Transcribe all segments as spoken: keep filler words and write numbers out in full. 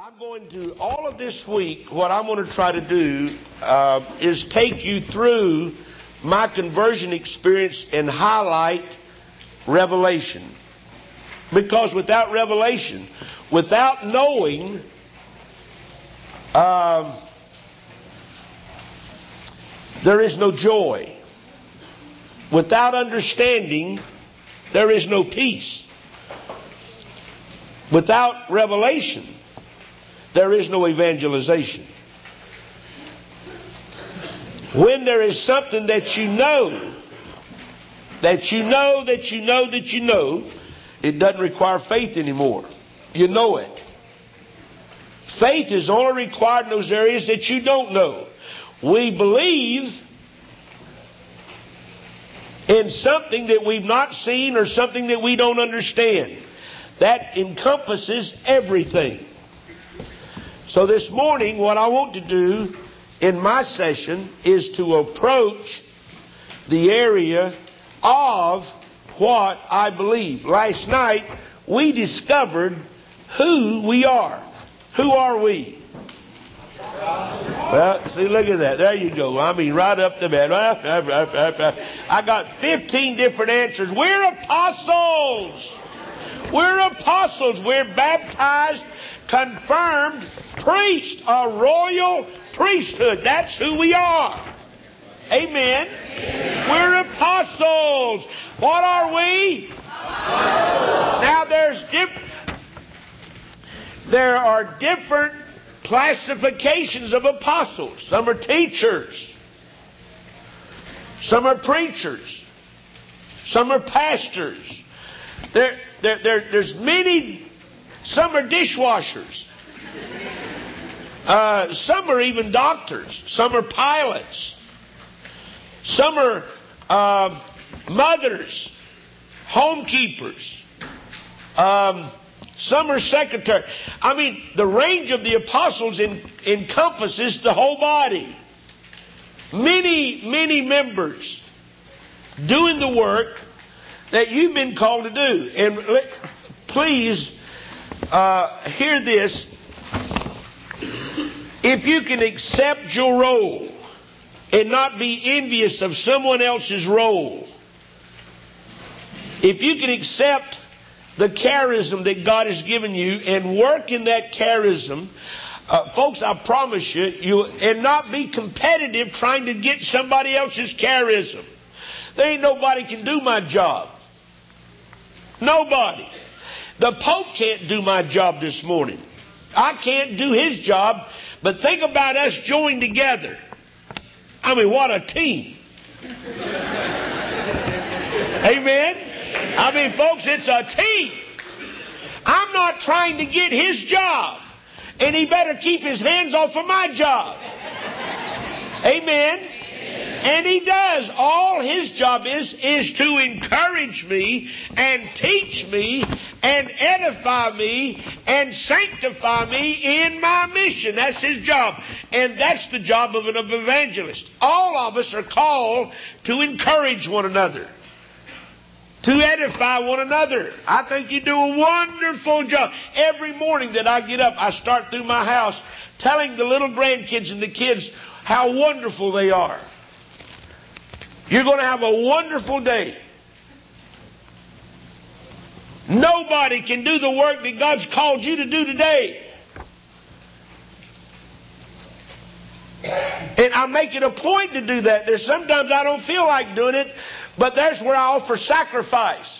I'm going to, all of this week, what I'm going to try to do uh, is take you through my conversion experience and highlight revelation. Because without revelation, without knowing, uh, there is no joy. Without understanding, there is no peace. Without revelation, there is no evangelization. When there is something that you know, that you know, that you know, that you know, it doesn't require faith anymore. You know it. Faith is only required in those areas that you don't know. We believe in something that we've not seen or something that we don't understand. That encompasses everything. So this morning, what I want to do in my session is to approach the area of what I believe. Last night, we discovered who we are. Who are we? Well, see, look at that. There you go. I mean, right up the bed. I got fifteen different answers. We're apostles. We're apostles. We're baptized, confirmed priest, a royal priesthood. That's who we are. Amen. Amen. We're apostles. What are we? Apostles. Now there's diff- there are different classifications of apostles. Some are teachers. Some are preachers. Some are pastors. There, there, there, there's many. Some are dishwashers. Uh, some are even doctors. Some are pilots. Some are uh, mothers, homekeepers. Um, some are secretaries. I mean, the range of the apostles in, encompasses the whole body. Many, many members doing the work that you've been called to do. And let, please uh, hear this. If you can accept your role and not be envious of someone else's role, if you can accept the charism that God has given you and work in that charism, uh, folks, I promise you, you, and not be competitive trying to get somebody else's charism. There ain't nobody can do my job. Nobody. The Pope can't do my job this morning. I can't do his job. But think about us joined together. I mean, what a team. Amen? I mean, folks, it's a team. I'm not trying to get his job. And he better keep his hands off of my job. Amen? And he does. All his job is, is to encourage me and teach me and edify me and sanctify me in my mission. That's his job. And that's the job of an evangelist. All of us are called to encourage one another, to edify one another. I think you do a wonderful job. Every morning that I get up, I start through my house telling the little grandkids and the kids how wonderful they are. You're going to have a wonderful day. Nobody can do the work that God's called you to do today. And I make it a point to do that. There's sometimes I don't feel like doing it, but there's where I offer sacrifice.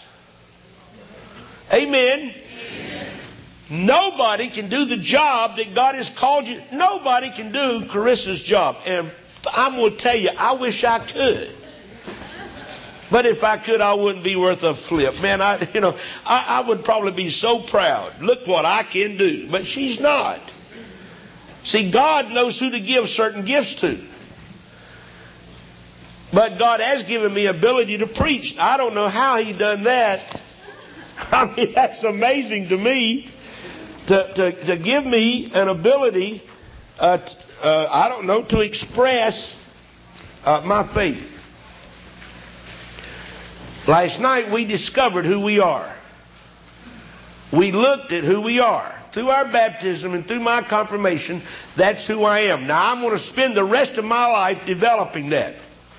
Amen. Amen. Nobody can do the job that God has called you. Nobody can do Carissa's job. And I'm going to tell you, I wish I could. But if I could, I wouldn't be worth a flip. Man, I, you know, I, I would probably be so proud. Look what I can do. But she's not. See, God knows who to give certain gifts to. But God has given me ability to preach. I don't know how He done that. I mean, that's amazing to me. To, to, to give me an ability, uh, t- uh, I don't know, to express uh, my faith. Last night we discovered who we are. We looked at who we are. through our baptism and through my confirmation, that's who I am. Now, I'm going to spend the rest of my life developing that.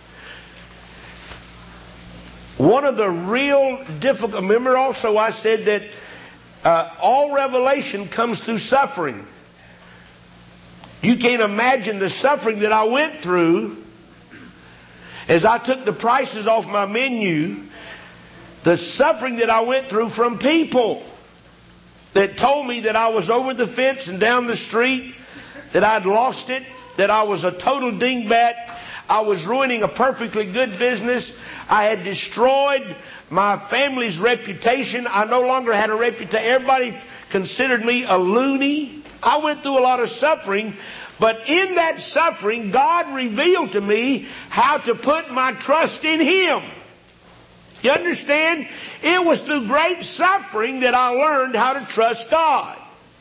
One of the real difficult... Remember also I said that uh, all revelation comes through suffering. You can't imagine the suffering that I went through as I took the prices off my menu. The suffering that I went through from people that told me that I was over the fence and down the street, that I'd lost it, that I was a total dingbat, I was ruining a perfectly good business, I had destroyed my family's reputation, I no longer had a reputation, everybody considered me a loony. I went through a lot of suffering, but in that suffering, God revealed to me how to put my trust in Him. You understand? It was through great suffering that I learned how to trust God.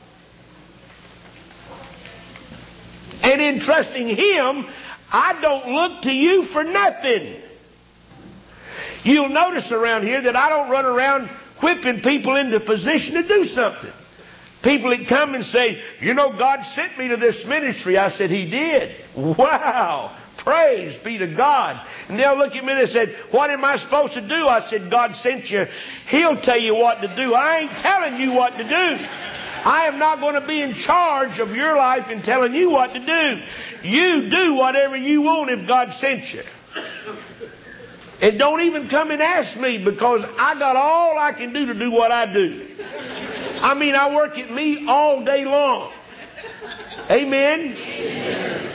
And in trusting Him, I don't look to you for nothing. You'll notice around here that I don't run around whipping people into position to do something. People that come and say, you know, God sent me to this ministry. I said, He did. Wow. Praise be to God. And they'll look at me and they said, what am I supposed to do? I said, God sent you. He'll tell you what to do. I ain't telling you what to do. I am not going to be in charge of your life and telling you what to do. You do whatever you want if God sent you. And don't even come and ask me, because I got all I can do to do what I do. I mean, I work at me all day long. Amen? Amen.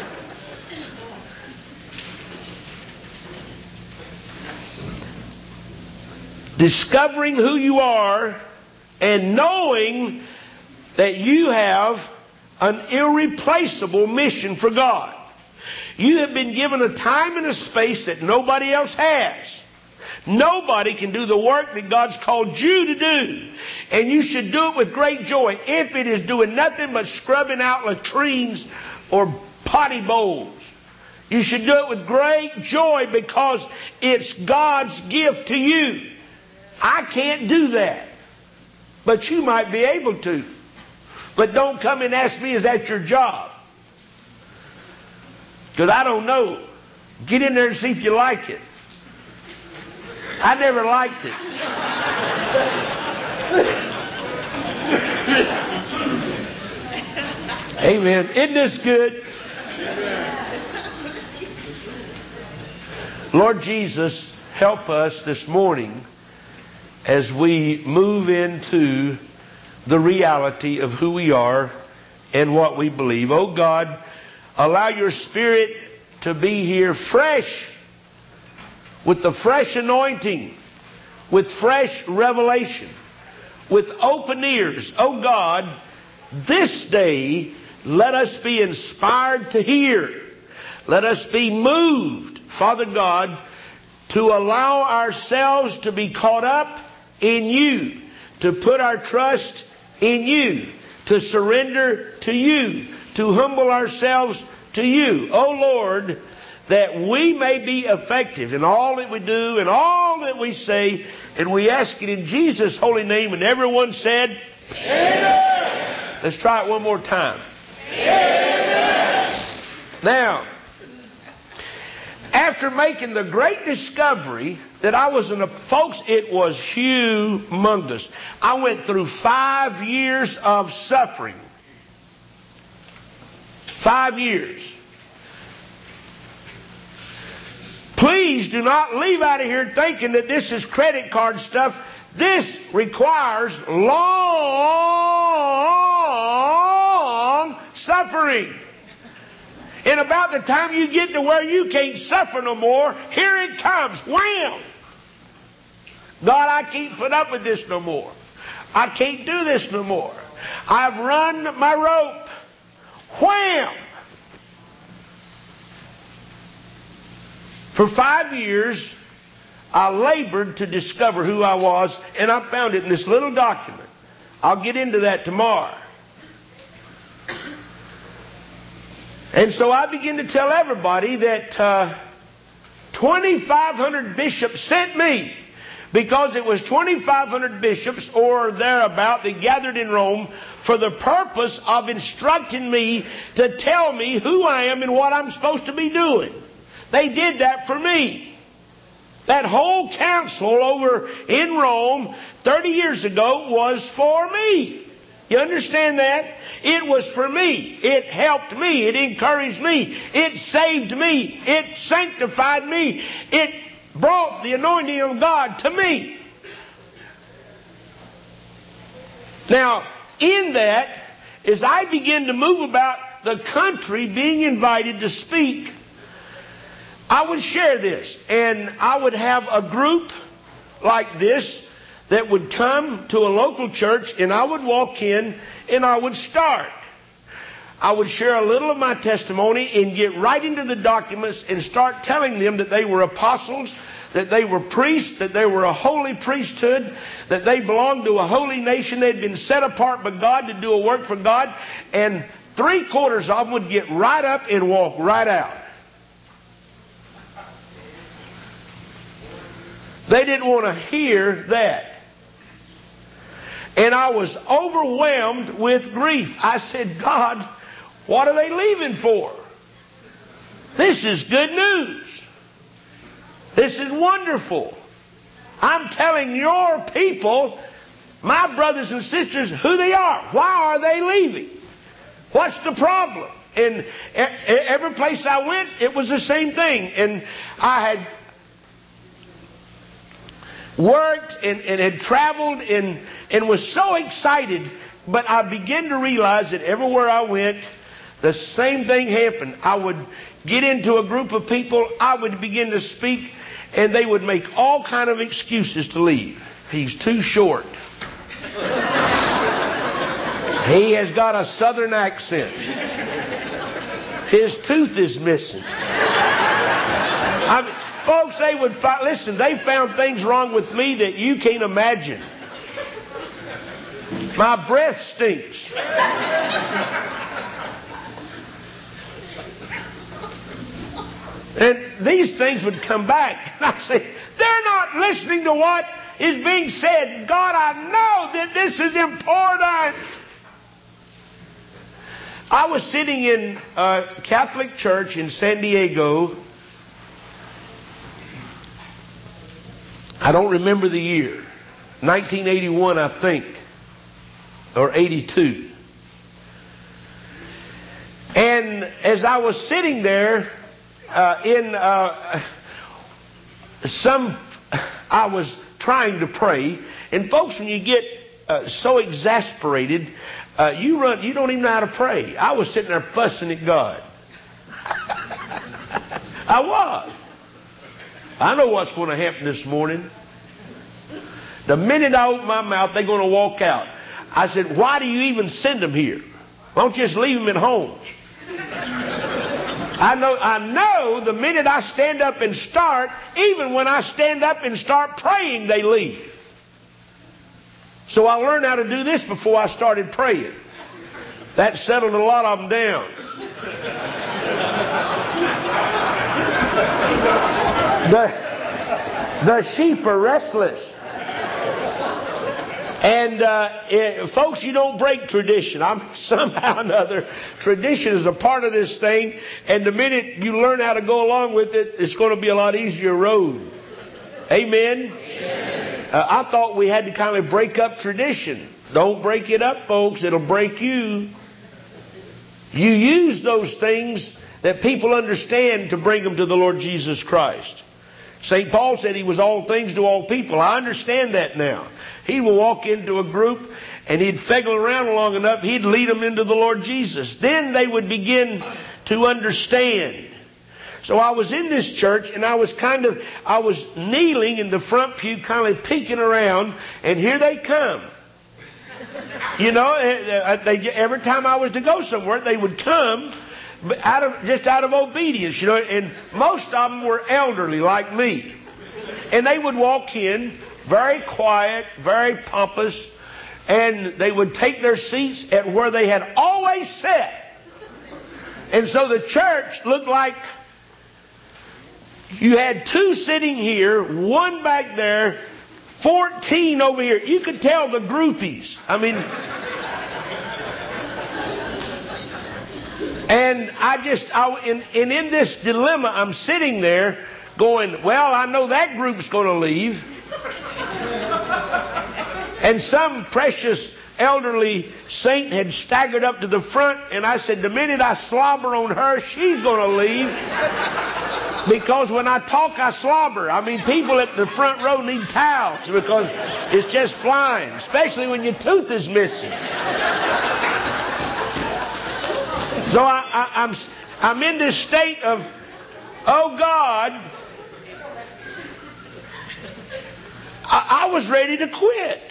Discovering who you are and knowing that you have an irreplaceable mission for God. You have been given a time and a space that nobody else has. Nobody can do the work that God's called you to do. And you should do it with great joy. If it is doing nothing but scrubbing out latrines or potty bowls, you should do it with great joy, because it's God's gift to you. I can't do that. But you might be able to. But don't come and ask me, is that your job? Because I don't know. Get in there and see if you like it. I never liked it. Amen. Isn't this good? Lord Jesus, help us this morning as we move into the reality of who we are and what we believe. Oh God, allow your Spirit to be here fresh, with the fresh anointing, with fresh revelation, with open ears. Oh God, this day let us be inspired to hear. Let us be moved, Father God, to allow ourselves to be caught up in you, to put our trust in you, to surrender to you, to humble ourselves to you. Oh Lord, that we may be effective in all that we do and all that we say. And we ask it in Jesus' holy name. And everyone said, Amen. Let's try it one more time. Amen. Now, after making the great discovery that I was in a... Folks, it was humongous. I went through five years of suffering. Five years. Please do not leave out of here thinking that this is credit card stuff. This requires long suffering. And about the time you get to where you can't suffer no more, here it comes. Wham! God, I can't put up with this no more. I can't do this no more. I've run my rope. Wham! For five years, I labored to discover who I was, and I found it in this little document. I'll get into that tomorrow. And so I began to tell everybody that uh, twenty-five hundred bishops sent me because it was twenty-five hundred bishops or thereabout that gathered in Rome for the purpose of instructing me to tell me who I am and what I'm supposed to be doing. They did that for me. That whole council over in Rome thirty years ago was for me. You understand that? It was for me. It helped me. It encouraged me. It saved me. It sanctified me. It brought the anointing of God to me. Now, in that, as I begin to move about the country being invited to speak, I would share this. And I would have a group like this that would come to a local church, and I would walk in and I would start. I would share a little of my testimony and get right into the documents and start telling them that they were apostles, that they were priests, that they were a holy priesthood, that they belonged to a holy nation. They'd been set apart by God to do a work for God. And three quarters of them would get right up and walk right out. They didn't want to hear that. And I was overwhelmed with grief. I said, God, what are they leaving for? This is good news. This is wonderful. I'm telling your people, my brothers and sisters, who they are. Why are they leaving? What's the problem? And every place I went, it was the same thing. And I had worked and, and had traveled and, and was so excited. But I began to realize that everywhere I went, the same thing happened. I would get into a group of people, I would begin to speak, and they would make all kind of excuses to leave. He's too short. He has got a southern accent. His tooth is missing. I mean, folks, they would find, listen, they found things wrong with me that you can't imagine. My breath stinks. And these things would come back. And I say, they're not listening to what is being said. God, I know that this is important. I was sitting in a Catholic church in San Diego. I don't remember the year. nineteen eighty-one, I think. Or eighty-two. And as I was sitting there, uh, in uh, some, I was trying to pray. And folks, when you get uh, so exasperated, uh, you run. You don't even know how to pray. I was sitting there fussing at God. I was. I know what's going to happen this morning. The minute I open my mouth, they're going to walk out. I said, why do you even send them here? Why don't you just leave them at home? I know, I know the minute I stand up and start, even when I stand up and start praying, they leave. So I learned how to do this before I started praying. That settled a lot of them down. The, the sheep are restless. And uh, it, folks, you don't break tradition. I'm somehow or another, tradition is a part of this thing. And the minute you learn how to go along with it, it's going to be a lot easier road. Amen? Amen. Uh, I thought we had to kind of break up tradition. Don't break it up, folks. It'll break you. You use those things that people understand to bring them to the Lord Jesus Christ. Saint Paul said he was all things to all people. I understand that now. He will walk into a group and he'd figgle around long enough, he'd lead them into the Lord Jesus. Then they would begin to understand. So I was in this church and I was kind of, I was kneeling in the front pew, kind of peeking around, and here they come. You know, they, every time I was to go somewhere, they would come out of just out of obedience, you know. And most of them were elderly like me, and they would walk in very quiet, very pompous, and they would take their seats at where they had always sat. And so the church looked like you had two sitting here, one back there, fourteen over here. You could tell the groupies. I mean, and I just, I, and, and in this dilemma, I'm sitting there going, well, I know that group's going to leave. And some precious elderly saint had staggered up to the front, and I said, the minute I slobber on her, she's going to leave. Because when I talk, I slobber. I mean, people at the front row need towels because it's just flying, especially when your tooth is missing. So I, I, I'm, I'm in this state of, oh God, I, I was ready to quit.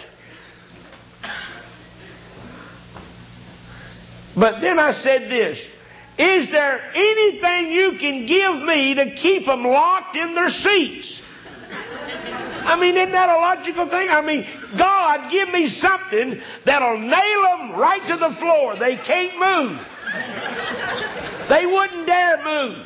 But then I said this, is there anything you can give me to keep them locked in their seats? I mean, isn't that a logical thing? I mean, God, give me something that'll nail them right to the floor. They can't move. They wouldn't dare move.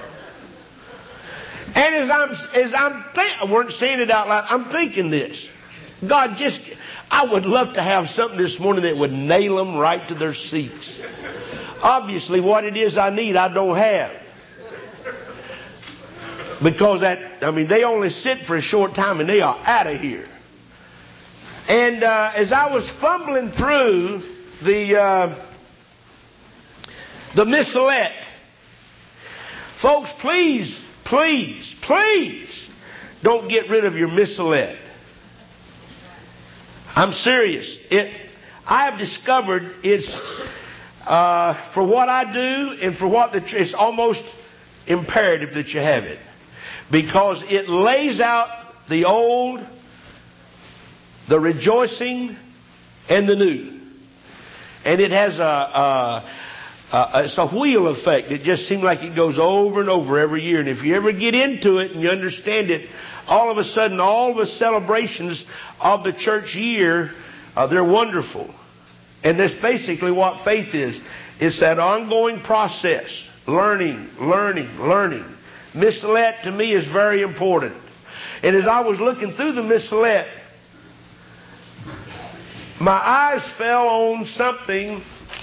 And as I'm, as I'm think, I weren't saying it out loud, I'm thinking this. God, just, I would love to have something this morning that would nail them right to their seats. Obviously, what it is I need, I don't have. Because that, I mean, they only sit for a short time and they are out of here. And uh, as I was fumbling through the uh, the missalette, folks, please, please, please don't get rid of your missalette. I'm serious. It, I have discovered it's uh, for what I do and for what the it's almost imperative that you have it, because it lays out the old, the rejoicing, and the new, and it has a, a, a it's a wheel effect. It just seems like it goes over and over every year, and if you ever get into it and you understand it, all of a sudden, all the celebrations of the church year, uh, they're wonderful. And that's basically what faith is. It's that ongoing process. Learning, learning, learning. Missalette to me is very important. And as I was looking through the missalette, my eyes fell on something.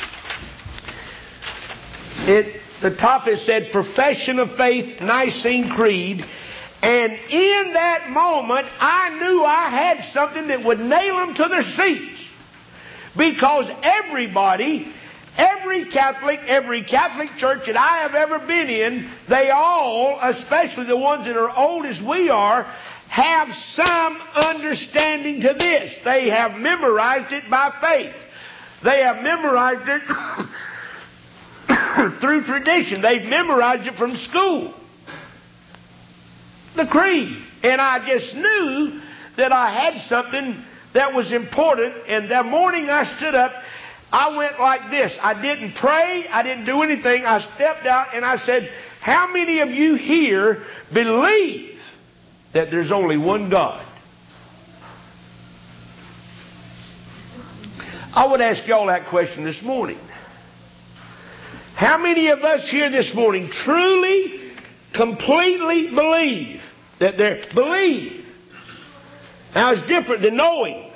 It, the top it said, Profession of Faith, Nicene Creed. And in that moment, I knew I had something that would nail them to their seats. Because everybody, every Catholic, every Catholic church that I have ever been in, they all, especially the ones that are old as we are, have some understanding to this. They have memorized it by faith. They have memorized it through tradition. They've memorized it from school. The creed. And I just knew that I had something that was important. And that morning I stood up, I went like this. I didn't pray. I didn't do anything. I stepped out and I said, how many of you here believe that there's only one God? I would ask y'all that question this morning. How many of us here this morning truly, completely believe that there, believe? Now it's different than knowing.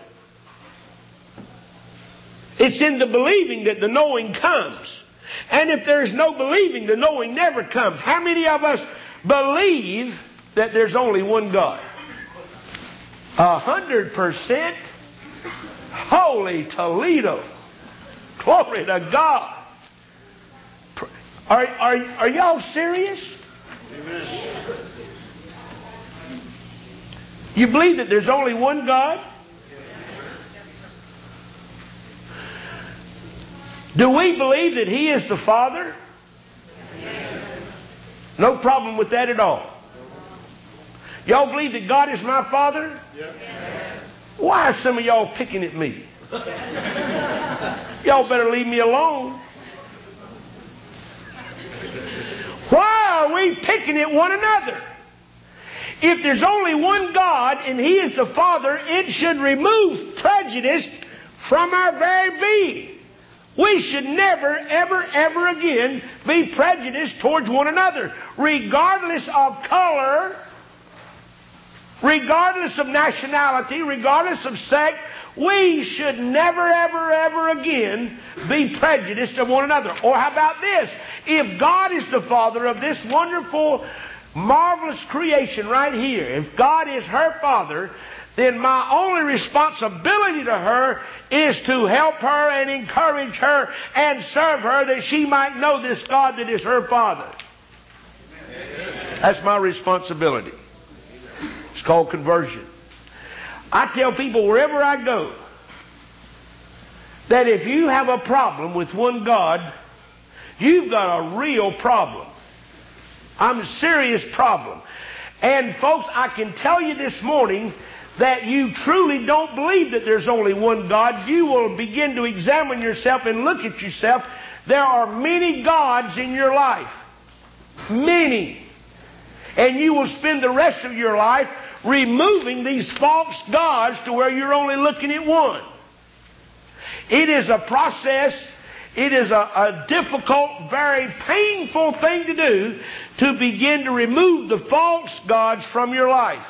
It's in the believing that the knowing comes. And if there's no believing, the knowing never comes. How many of us believe that there's only one God? A hundred percent. Holy Toledo. Glory to God. Are, are, are y'all serious? Amen. You believe that there's only one God? Do we believe that He is the Father? No problem with that at all. Y'all believe that God is my Father? Why are some of y'all picking at me? Y'all better leave me alone. Why are we picking at one another? If there's only one God and He is the Father, it should remove prejudice from our very being. We should never, ever, ever again be prejudiced towards one another, regardless of color, regardless of nationality, regardless of sect, we should never, ever, ever again be prejudiced of one another. Or how about this? If God is the Father of this wonderful, marvelous creation right here, if God is her Father, then my only responsibility to her is to help her and encourage her and serve her that she might know this God that is her Father. That's my responsibility. It's called conversion. I tell people wherever I go that if you have a problem with one God, you've got a real problem. I'm a serious problem. And folks, I can tell you this morning that you truly don't believe that there's only one God. You will begin to examine yourself and look at yourself. There are many gods in your life. Many. And you will spend the rest of your life removing these false gods to where you're only looking at one. It is a process. It is a, a difficult, very painful thing to do to begin to remove the false gods from your life.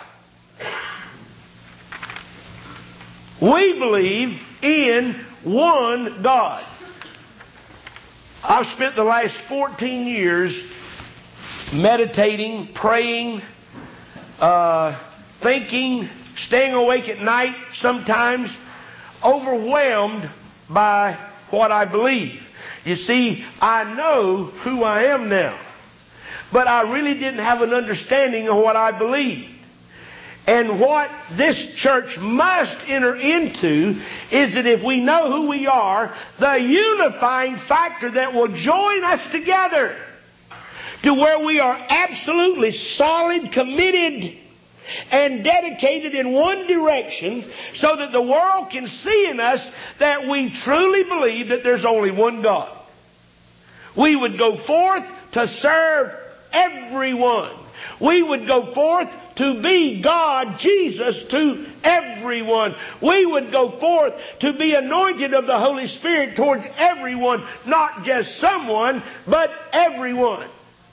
We believe in one God. I've spent the last fourteen years meditating, praying, uh, thinking, staying awake at night, sometimes overwhelmed by what I believe. You see, I know who I am now, but I really didn't have an understanding of what I believed. And what this church must enter into is that if we know who we are, the unifying factor that will join us together to where we are absolutely solid, committed, and dedicated in one direction so that the world can see in us that we truly believe that there's only one God. We would go forth to serve everyone. We would go forth to be God, Jesus, to everyone. We would go forth to be anointed of the Holy Spirit towards everyone, not just someone, but everyone.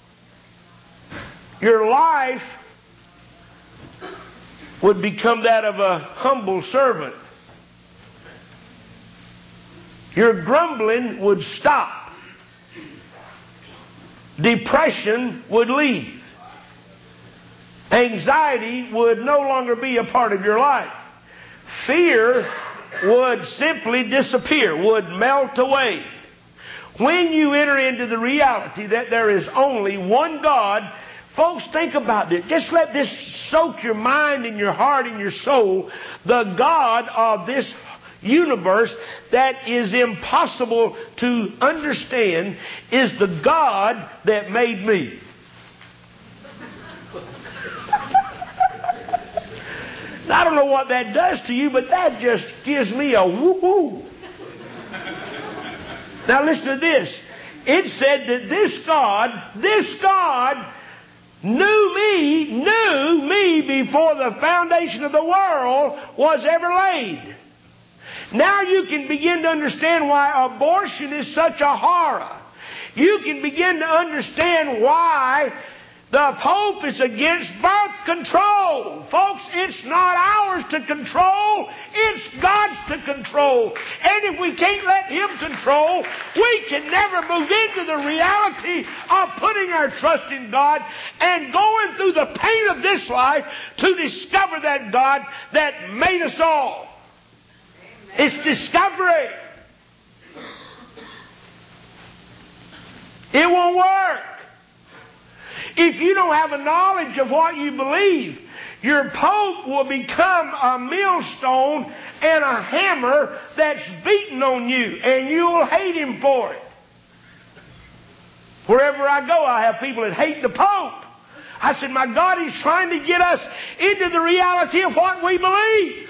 Your life would become that of a humble servant. Your grumbling would stop. Depression would leave. Anxiety would no longer be a part of your life. Fear would simply disappear, would melt away. When you enter into the reality that there is only one God, folks, think about this. Just let this soak your mind and your heart and your soul. The God of this universe that is impossible to understand is the God that made me. I don't know what that does to you, but that just gives me a woo-hoo. Now listen to this. It said that this God, this God knew me, knew me before the foundation of the world was ever laid. Now you can begin to understand why abortion is such a horror. You can begin to understand why the Pope is against birth control. Folks, it's not ours to control. It's God's to control. And if we can't let Him control, we can never move into the reality of putting our trust in God and going through the pain of this life to discover that God that made us all. Amen. It's discovery. It won't work. If you don't have a knowledge of what you believe, your Pope will become a millstone and a hammer that's beaten on you, and you'll hate him for it. Wherever I go, I have people that hate the Pope. I said, my God, He's trying to get us into the reality of what we believe.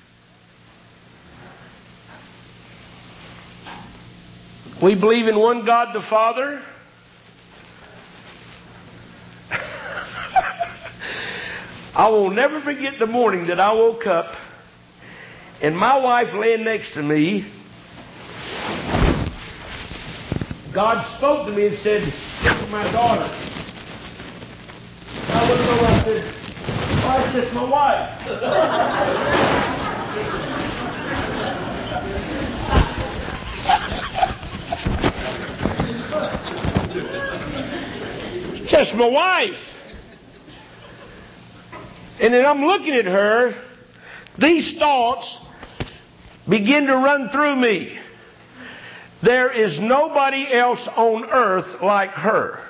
We believe in one God the Father. I will never forget the morning that I woke up and my wife laying next to me. God spoke to me and said, "This is my daughter." I looked over and I said, Oh, it's just my wife. It's just my wife. And then I'm looking at her. These thoughts begin to run through me. There is nobody else on earth like her.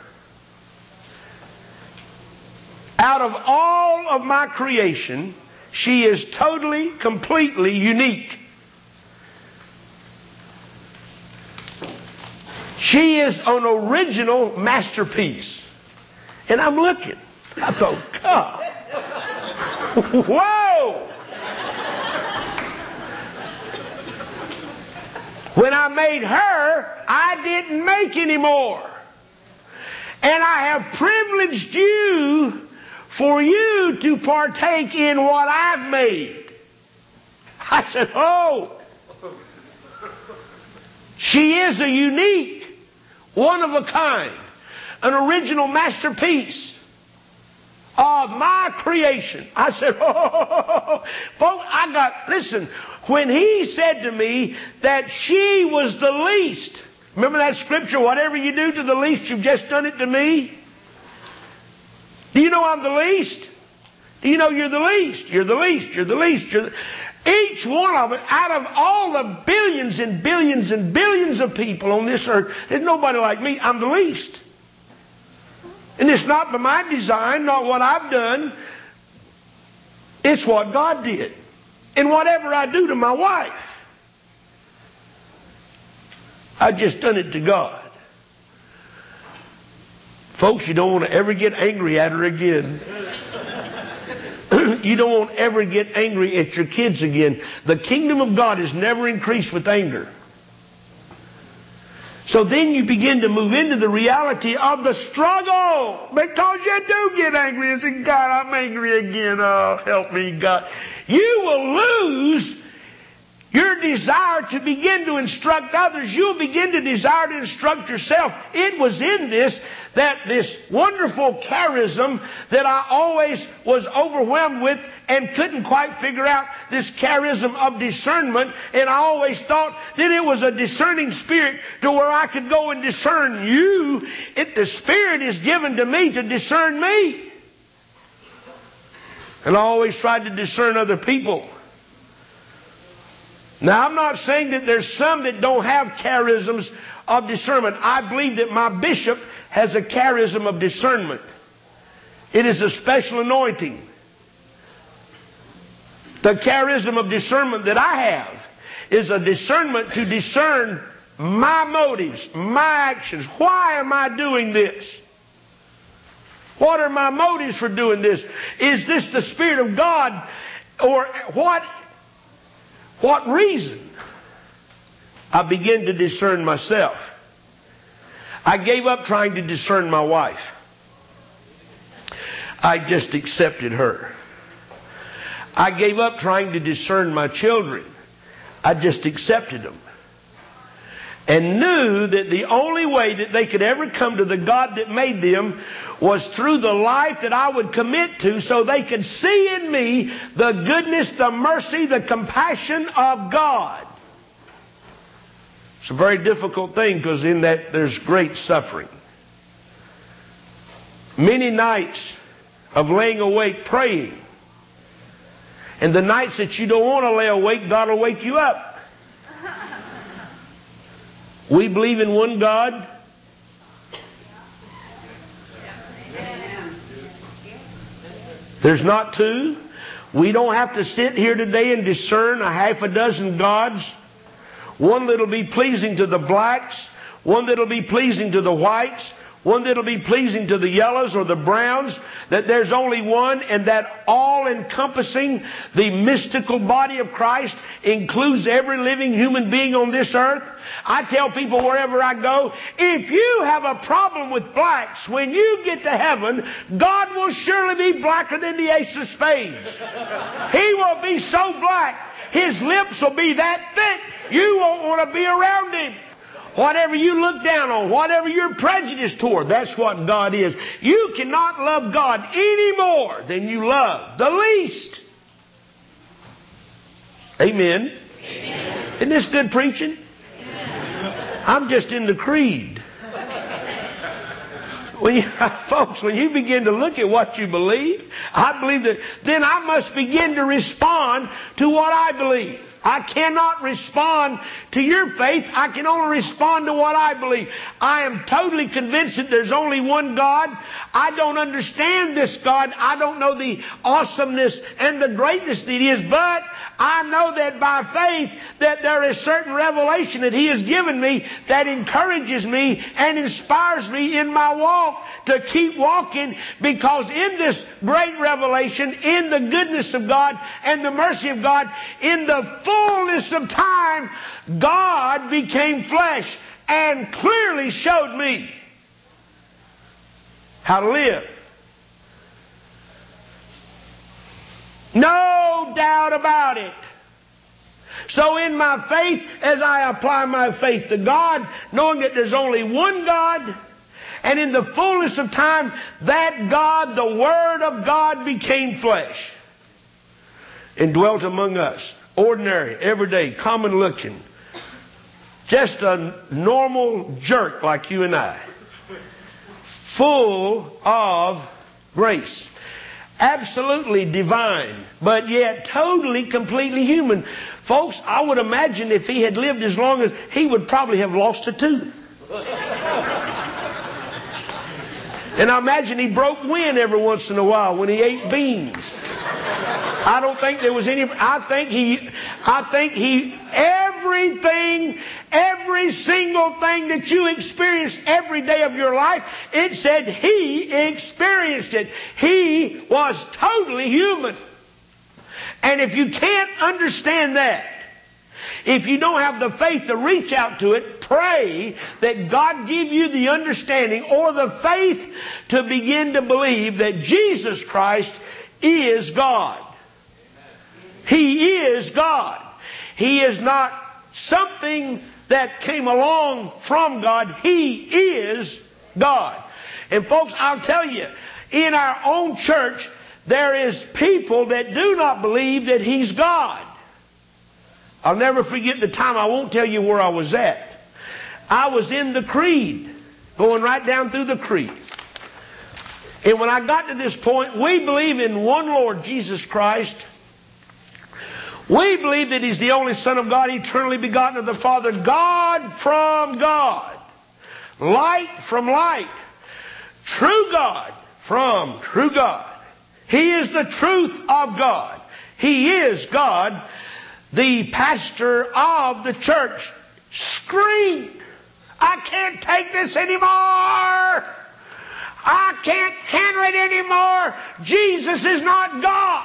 Out of all of my creation, she is totally, completely unique. She is an original masterpiece. And I'm looking. I thought, God. Whoa! When I made her, I didn't make any more. And I have privileged you for you to partake in what I've made. I said, oh. She is a unique, one of a kind, an original masterpiece of my creation. I said, oh, folks, I got, listen, when he said to me that she was the least, remember that scripture, whatever you do to the least, you've just done it to me? Do you know I'm the least? Do you know you're the least? You're the least, you're the least, you're the... Each one of it, out of all the billions and billions and billions of people on this earth, there's nobody like me. I'm the least. And it's not by my design, not what I've done. It's what God did. And whatever I do to my wife, I've just done it to God. Folks, you don't want to ever get angry at her again. You don't want to ever get angry at your kids again. The kingdom of God is never increased with anger. So then you begin to move into the reality of the struggle. Because you do get angry and say, God, I'm angry again. Oh, help me, God. You will lose your desire to begin to instruct others. You'll begin to desire to instruct yourself. It was in this that this wonderful charism that I always was overwhelmed with and couldn't quite figure out, this charism of discernment. And I always thought that it was a discerning spirit to where I could go and discern you. It, the Spirit is given to me to discern me. And I always tried to discern other people. Now, I'm not saying that there's some that don't have charisms of discernment. I believe that my bishop has a charism of discernment. It is a special anointing. The charism of discernment that I have is a discernment to discern my motives, my actions. Why am I doing this? What are my motives for doing this? Is this the Spirit of God? Or what? What reason? I begin to discern myself. I gave up trying to discern my wife. I just accepted her. I gave up trying to discern my children. I just accepted them. And knew that the only way that they could ever come to the God that made them was through the life that I would commit to, so they could see in me the goodness, the mercy, the compassion of God. It's a very difficult thing, because in that there's great suffering. Many nights of laying awake praying. And the nights that you don't want to lay awake, God will wake you up. We believe in one God. There's not two. We don't have to sit here today and discern a half a dozen gods. One that'll be pleasing to the blacks, one that'll be pleasing to the whites, one that'll be pleasing to the yellows or the browns. That there's only one, and that all-encompassing, the mystical body of Christ includes every living human being on this earth. I tell people wherever I go, if you have a problem with blacks, when you get to heaven, God will surely be blacker than the ace of spades. He will be so black, His lips will be that thick, you won't want to be around Him. whatever you look down on, whatever you're prejudiced toward, that's what God is. You cannot love God any more than you love the least. Amen. Amen. Isn't this good preaching? Amen. I'm just in the creed. When you, folks, when you begin to look at what you believe, I believe that then I must begin to respond to what I believe. I cannot respond to your faith. I can only respond to what I believe. I am totally convinced that there's only one God. I don't understand this God. I don't know the awesomeness and the greatness that He is, but I know that by faith that there is certain revelation that He has given me that encourages me and inspires me in my walk to keep walking, because in this great revelation, in the goodness of God and the mercy of God, in the fullness of time, God became flesh and clearly showed me how to live. No doubt about it. So in my faith, as I apply my faith to God, knowing that there's only one God, and in the fullness of time, that God, the Word of God, became flesh and dwelt among us. Ordinary, everyday, common looking. Just a normal jerk like you and I. Full of grace. Absolutely divine, but yet totally, completely human. Folks, I would imagine if He had lived as long as, He would probably have lost a tooth. And I imagine He broke wind every once in a while when He ate beans. I don't think there was any, I think He, I think He, everything, every single thing that you experience every day of your life, it said He experienced it. He was totally human. And if you can't understand that, if you don't have the faith to reach out to it, pray that God give you the understanding or the faith to begin to believe that Jesus Christ is God. He is God. He is not something that came along from God. He is God. And folks, I'll tell you, in our own church, there is people that do not believe that He's God. I'll never forget the time. I won't tell you where I was at. I was in the creed, going right down through the creed. And when I got to this point, we believe in one Lord Jesus Christ. We believe that He's the only Son of God, eternally begotten of the Father, God from God, light from light, true God from true God. He is the truth of God. He is God. The pastor of the church screamed, "I can't take this anymore. I can't handle it anymore. Jesus is not God."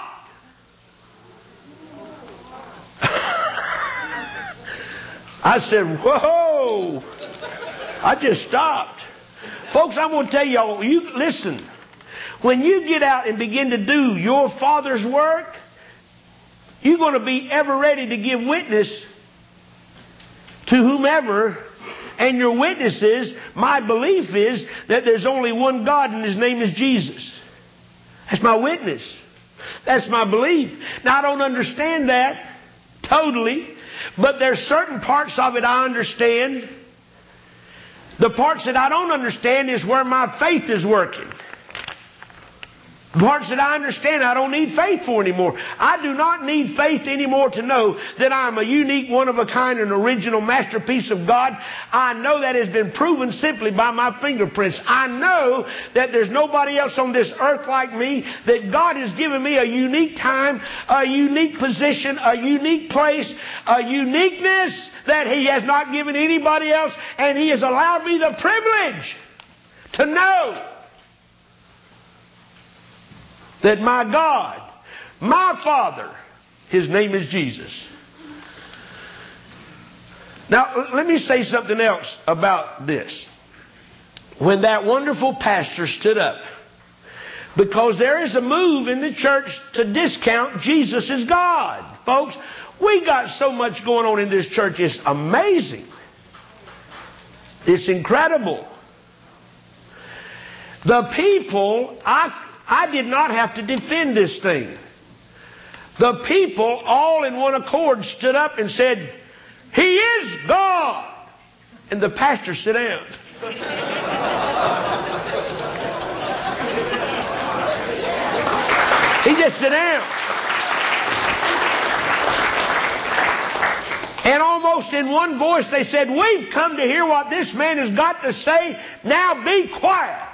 I said, whoa. I just stopped. Folks, I'm going to tell y'all, you listen. When you get out and begin to do your Father's work, you're going to be ever ready to give witness to whomever. And your witness is, my belief is that there's only one God and His name is Jesus. That's my witness. That's my belief. Now, I don't understand that totally, but there's certain parts of it I understand. The parts that I don't understand is where my faith is working. The parts that I understand I don't need faith for anymore. I do not need faith anymore to know that I'm a unique, one-of-a-kind, and original masterpiece of God. I know that has been proven simply by my fingerprints. I know that there's nobody else on this earth like me, that God has given me a unique time, a unique position, a unique place, a uniqueness that He has not given anybody else, and He has allowed me the privilege to know that my God, my Father, His name is Jesus. Now, let me say something else about this. When that wonderful pastor stood up, because there is a move in the church to discount Jesus as God. Folks, we got so much going on in this church, it's amazing. It's incredible. The people, I, I did not have to defend this thing. The people, all in one accord, stood up and said, He is God. And the pastor sat down. He just sat down. And almost in one voice they said, We've come to hear what this man has got to say. Now be quiet.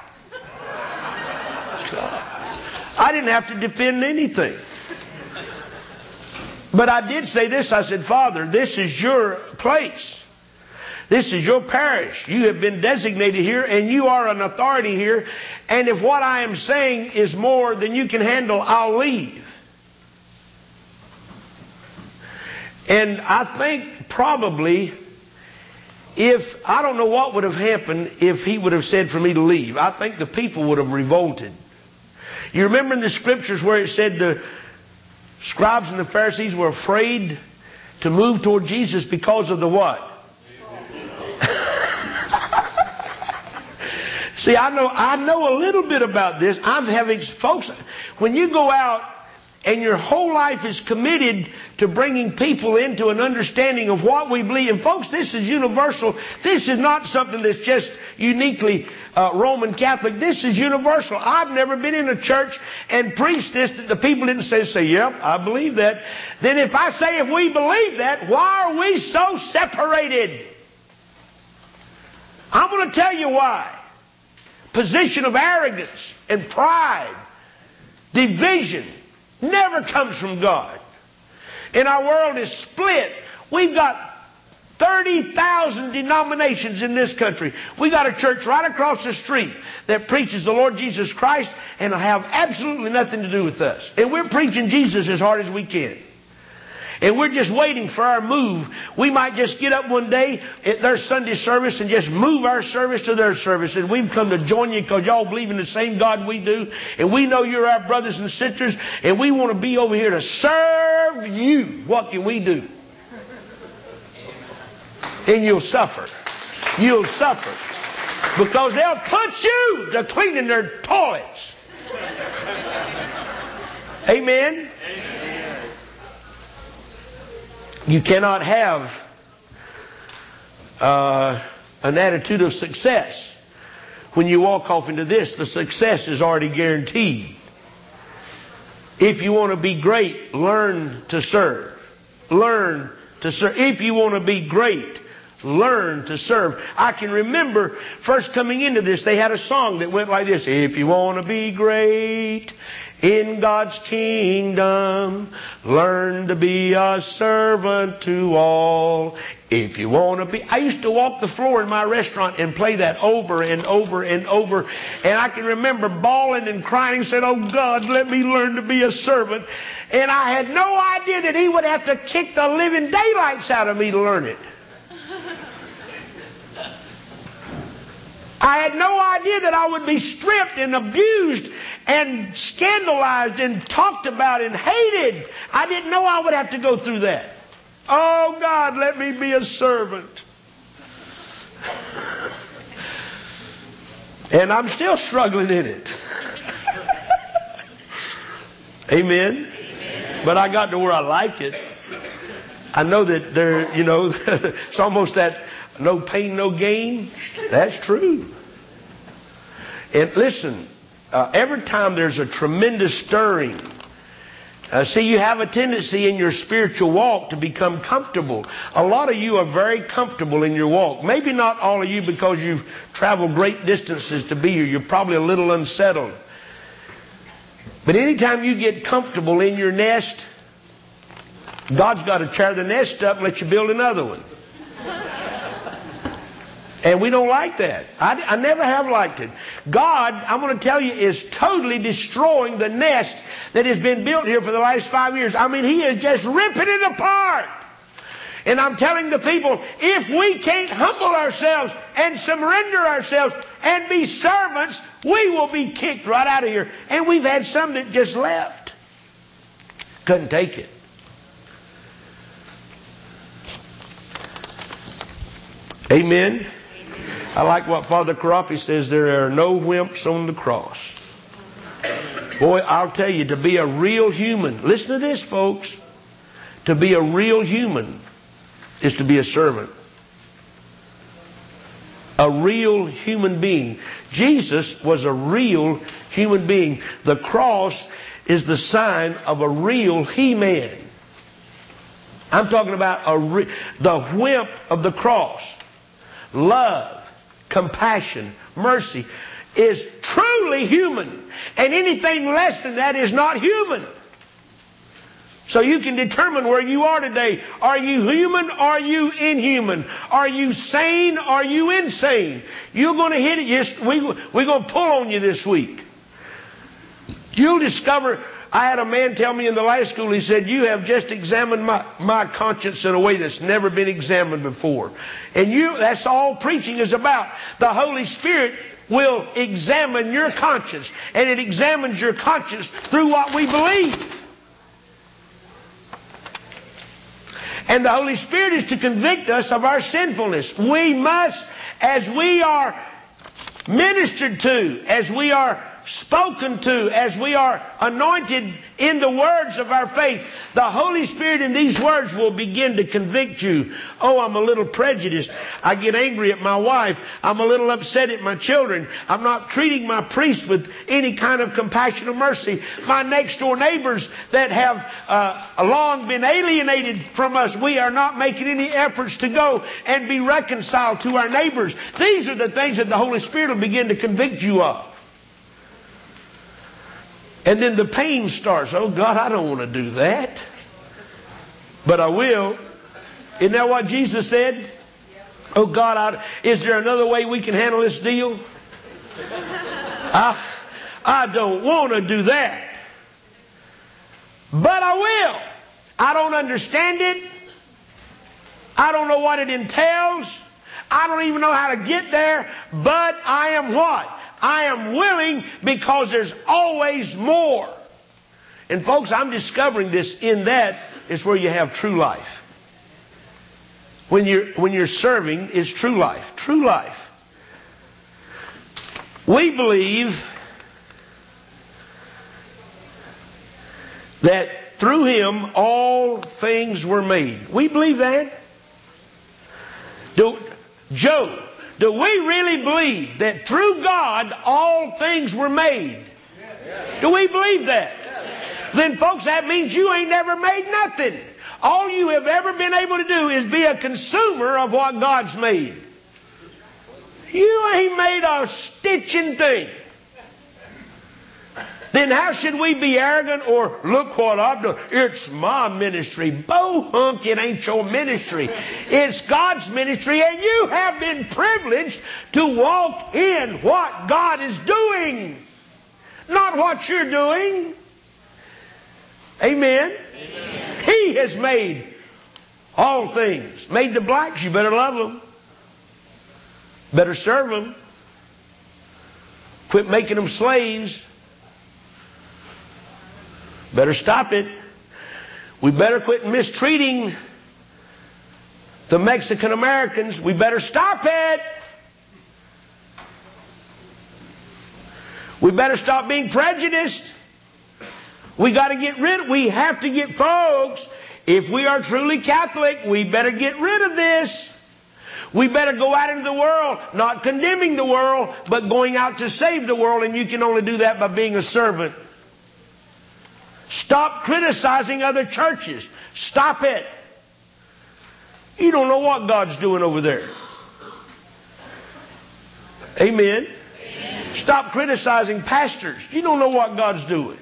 I didn't have to defend anything. But I did say this. I said, Father, this is your place. This is your parish. You have been designated here and you are an authority here. And if what I am saying is more than you can handle, I'll leave. And I think probably if, I don't know what would have happened if he would have said for me to leave. I think the people would have revolted. You remember in the scriptures where it said the scribes and the Pharisees were afraid to move toward Jesus because of the what? See, I know I know a little bit about this. I'm having folks. When you go out and your whole life is committed to bringing people into an understanding of what we believe, and folks, this is universal. This is not something that's just uniquely uh, Roman Catholic. This is universal. I've never been in a church and preached this that the people didn't say, say, "Yep, I believe that." Then, if I say if we believe that, why are we so separated? I'm going to tell you why. Position of arrogance and pride, division, never comes from God. And our world is split. We've got thirty thousand denominations in this country. We've got a church right across the street that preaches the Lord Jesus Christ and have absolutely nothing to do with us. And we're preaching Jesus as hard as we can. And we're just waiting for our move. We might just get up one day at their Sunday service and just move our service to their service. And we've come to join you because y'all believe in the same God we do. And we know you're our brothers and sisters. And we want to be over here to serve you. What can we do? And you'll suffer. You'll suffer. Because they'll put you to cleaning their toilets. Amen? You cannot have uh, an attitude of success. When you walk off into this, the success is already guaranteed. If you want to be great, learn to serve. Learn to serve. If you want to be great, learn to serve. I can remember first coming into this, they had a song that went like this. If you want to be great in God's kingdom, learn to be a servant to all. If you want to be... I used to walk the floor in my restaurant and play that over and over and over. And I can remember bawling and crying and saying, "Oh God, let me learn to be a servant." And I had no idea that He would have to kick the living daylights out of me to learn it. I had no idea that I would be stripped and abused and scandalized and talked about and hated. I didn't know I would have to go through that. Oh God, let me be a servant. And I'm still struggling in it. Amen. Amen. But I got to where I like it. I know that there, you know, it's almost that no pain, no gain. That's true. And listen, uh, every time there's a tremendous stirring, uh, see, you have a tendency in your spiritual walk to become comfortable. A lot of you are very comfortable in your walk. Maybe not all of you because you've traveled great distances to be here. You're probably a little unsettled. But anytime you get comfortable in your nest, God's got to tear the nest up and let you build another one. And we don't like that. I, I never have liked it. God, I'm going to tell you, is totally destroying the nest that has been built here for the last five years. I mean, He is just ripping it apart. And I'm telling the people, if we can't humble ourselves and surrender ourselves and be servants, we will be kicked right out of here. And we've had some that just left. Couldn't take it. Amen. I like what Father Karapi says, there are no wimps on the cross. Boy, I'll tell you, to be a real human, listen to this, folks. To be a real human is to be a servant. A real human being. Jesus was a real human being. The cross is the sign of a real He-Man. I'm talking about a re- the wimp of the cross. Love, compassion, mercy is truly human. And anything less than that is not human. So you can determine where you are today. Are you human? Are you inhuman? Are you sane? Are you insane? You're going to hit it. Yes, we, we're going to pull on you this week. You'll discover. I had a man tell me in the last school, he said, you have just examined my, my conscience in a way that's never been examined before. And you, that's all preaching is about. The Holy Spirit will examine your conscience. And it examines your conscience through what we believe. And the Holy Spirit is to convict us of our sinfulness. We must, as we are ministered to, as we are spoken to, as we are anointed in the words of our faith, the Holy Spirit in these words will begin to convict you. Oh, I'm a little prejudiced. I get angry at my wife. I'm a little upset at my children. I'm not treating my priest with any kind of compassion or mercy. My next door neighbors that have uh, long been alienated from us, we are not making any efforts to go and be reconciled to our neighbors. These are the things that the Holy Spirit will begin to convict you of. And then the pain starts. Oh, God, I don't want to do that. But I will. Isn't that what Jesus said? Oh, God, I, is there another way we can handle this deal? I, I don't want to do that. But I will. I don't understand it. I don't know what it entails. I don't even know how to get there. But I am what? I am willing because there's always more. And folks, I'm discovering this in that is where you have true life. When you're, when you're serving is true life. True life. We believe that through Him all things were made. We believe that. Do, Job. Do we really believe that through God all things were made? Do we believe that? Then folks, that means you ain't never made nothing. All you have ever been able to do is be a consumer of what God's made. You ain't made a stitching thing. Then how should we be arrogant or look what I've done? It's my ministry. Bo-hunk, it ain't your ministry. It's God's ministry, and you have been privileged to walk in what God is doing, not what you're doing. Amen? Amen. He has made all things. Made the blacks. You better love them. Better serve them. Quit making them slaves. Better stop it. We better quit mistreating the Mexican Americans. We better stop it. We better stop being prejudiced. We got to get rid. We have to get, folks, if we are truly Catholic, we better get rid of this. We better go out into the world, not condemning the world, but going out to save the world, and you can only do that by being a servant. Stop criticizing other churches. Stop it. You don't know what God's doing over there. Amen. Amen. Stop criticizing pastors. You don't know what God's doing.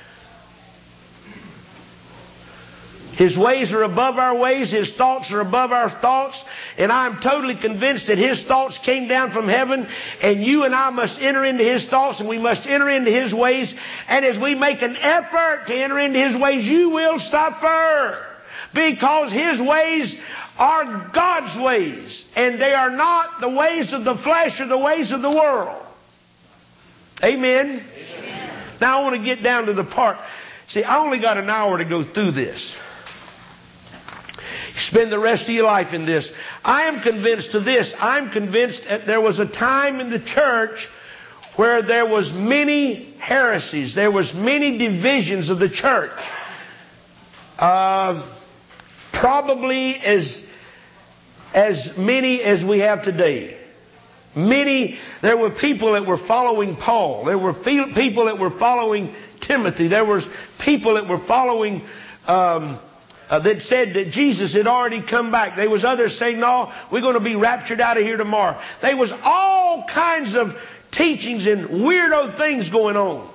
His ways are above our ways. His thoughts are above our thoughts. And I'm totally convinced that His thoughts came down from heaven. And you and I must enter into His thoughts, and we must enter into His ways. And as we make an effort to enter into His ways, you will suffer. Because His ways are God's ways. And they are not the ways of the flesh or the ways of the world. Amen? Amen. Now I want to get down to the part. See, I only got an hour to go through this. Spend the rest of your life in this. I am convinced of this. I'm convinced that there was a time in the church where there was many heresies. There was many divisions of the church. Uh, probably as, as many as we have today. Many, there were people that were following Paul. There were people that were following Timothy. There was people that were following, um, uh, that said that Jesus had already come back. There was others saying, no, we're going to be raptured out of here tomorrow. There was all kinds of teachings and weirdo things going on.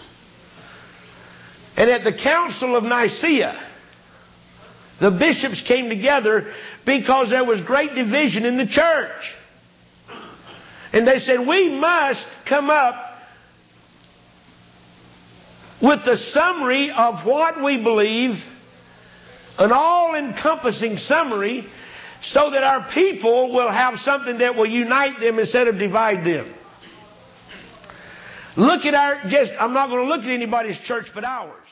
And at the Council of Nicaea, the bishops came together because there was great division in the church. And they said, we must come up with the summary of what we believe, an all-encompassing summary, so that our people will have something that will unite them instead of divide them. Look at our, just, I'm not going to look at anybody's church but ours.